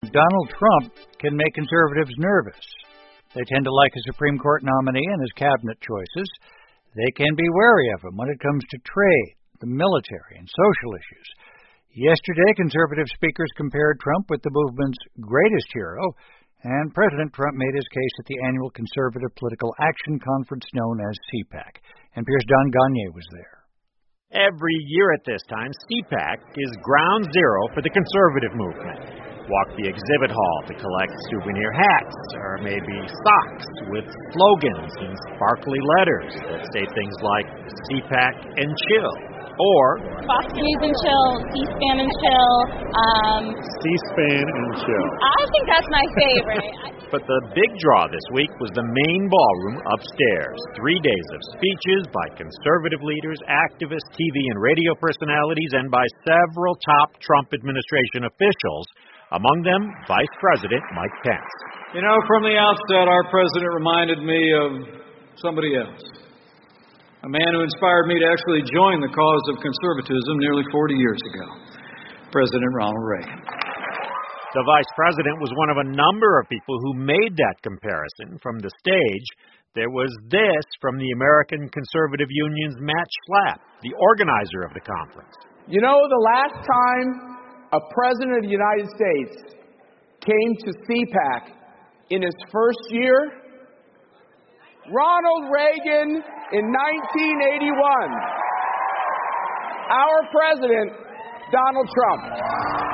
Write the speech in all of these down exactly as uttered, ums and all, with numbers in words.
Donald Trump can make conservatives nervous. They tend to like a Supreme Court nominee and his cabinet choices. They can be wary of him when it comes to trade, the military, and social issues. Yesterday, conservative speakers compared Trump with the movement's greatest hero, and President Trump made his case at the annual Conservative Political Action Conference known as CPAC. N P R's Don Gagné was there. Every year at this time, CPAC is ground zero for the conservative movement. Walk the exhibit hall to collect souvenir hats, or maybe socks with slogans and sparkly letters that say things like CPAC and chill, or Fox News and chill, C-SPAN and chill. Um, C-SPAN and chill. I think that's my favorite. But the big draw this week was the main ballroom upstairs. Three days of speeches by conservative leaders, activists, T V and radio personalities, and by several top Trump administration officials, among them Vice President Mike Pence. You know, from the outset, our president reminded me of somebody else. A man who inspired me to actually join the cause of conservatism nearly forty years ago, President Ronald Reagan. The vice president was one of a number of people who made that comparison. From the stage, there was this from the American Conservative Union's Matt Schlapp, the organizer of the conference. You know, the last time a president of the United States came to CPAC in his first year, Ronald Reagan in nineteen eighty-one. Our president, Donald Trump.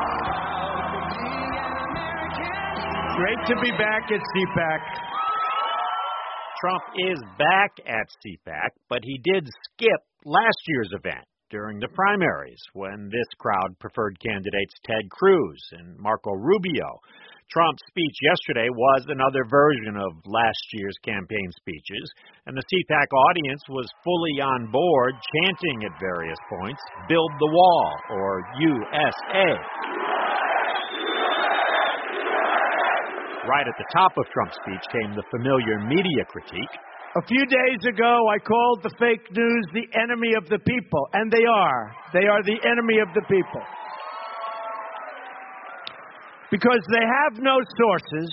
Great to be back at CPAC. Trump is back at CPAC, but he did skip last year's event during the primaries when this crowd preferred candidates Ted Cruz and Marco Rubio. Trump's speech yesterday was another version of last year's campaign speeches, and the CPAC audience was fully on board, chanting at various points, "Build the Wall" or U S A. Right at the top of Trump's speech came the familiar media critique. A few days ago, I called the fake news the enemy of the people, and they are. They are the enemy of the people. Because they have no sources,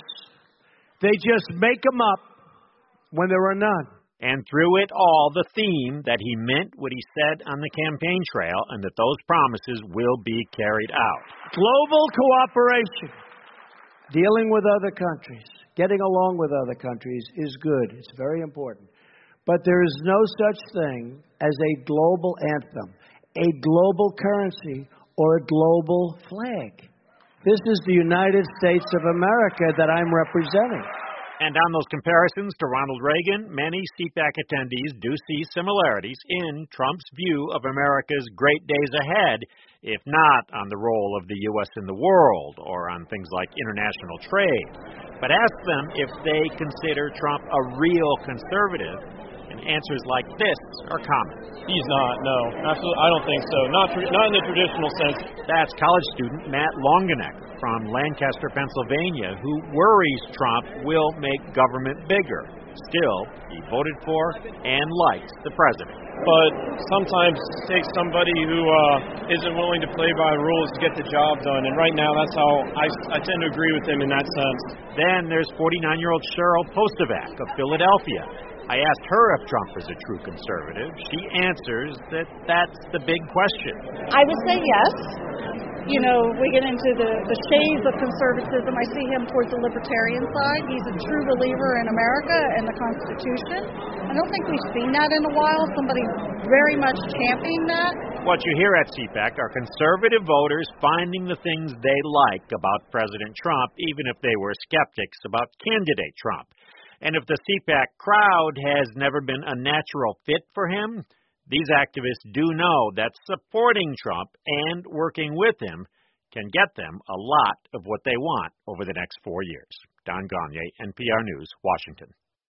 they just make them up when there are none. And through it all, the theme that he meant what he said on the campaign trail and that those promises will be carried out. Global cooperation. Dealing with other countries, getting along with other countries is good. It's very important. But there is no such thing as a global anthem, a global currency, or a global flag. This is the United States of America that I'm representing. And on those comparisons to Ronald Reagan, many CPAC attendees do see similarities in Trump's view of America's great days ahead, if not on the role of the U S in the world or on things like international trade. But ask them if they consider Trump a real conservative, and answers like this are common. He's not, no. Absolutely, I don't think so. Not tr- not in the traditional sense. That's college student Matt Longenecker from Lancaster, Pennsylvania, who worries Trump will make government bigger. Still, he voted for and likes the president. But sometimes it takes somebody who uh, isn't willing to play by the rules to get the job done. And right now, that's how I, I tend to agree with him in that sense. Then there's forty-nine-year-old Cheryl Postovac of Philadelphia. I asked her if Trump is a true conservative. She answers that that's the big question. I would say yes. You know, we get into the, the shades of conservatism. I see him towards the libertarian side. He's a true believer in America and the Constitution. I don't think we've seen that in a while. Somebody very much championing that. What you hear at CPAC are conservative voters finding the things they like about President Trump, even if they were skeptics about candidate Trump. And if the CPAC crowd has never been a natural fit for him, these activists do know that supporting Trump and working with him can get them a lot of what they want over the next four years. Don Gagné, N P R News, Washington.